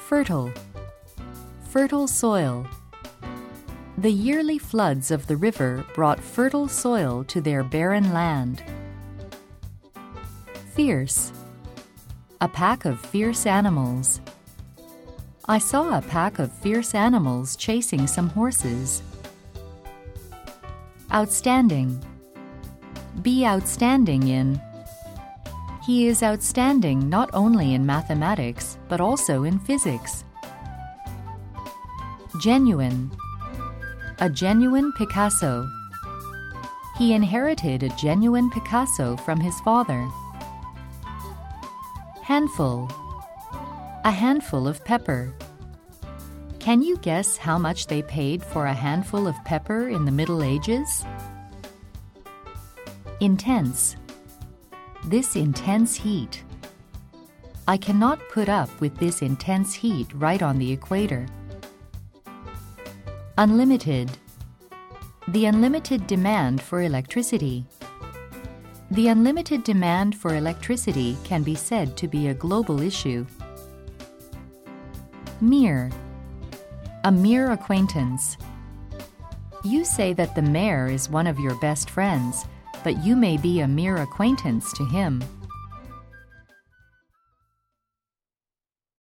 Fertile. Fertile soil. The yearly floods of the river brought fertile soil to their barren land. Fierce. A pack of fierce animals. I saw a pack of fierce animals chasing some horses. Outstanding. Be outstanding in. He is outstanding not only in mathematics, but also in physics. Genuine. A genuine Picasso. He inherited a genuine Picasso from his father. Handful. A handful of pepper. Can you guess how much they paid for a handful of pepper in the Middle Ages? Intense. This intense heat. I cannot put up with this intense heat right on the equator. Unlimited. The unlimited demand for electricity. The unlimited demand for electricity can be said to be a global issue. Mere. A mere acquaintance. You say that the mayor is one of your best friends, but you may be a mere acquaintance to him.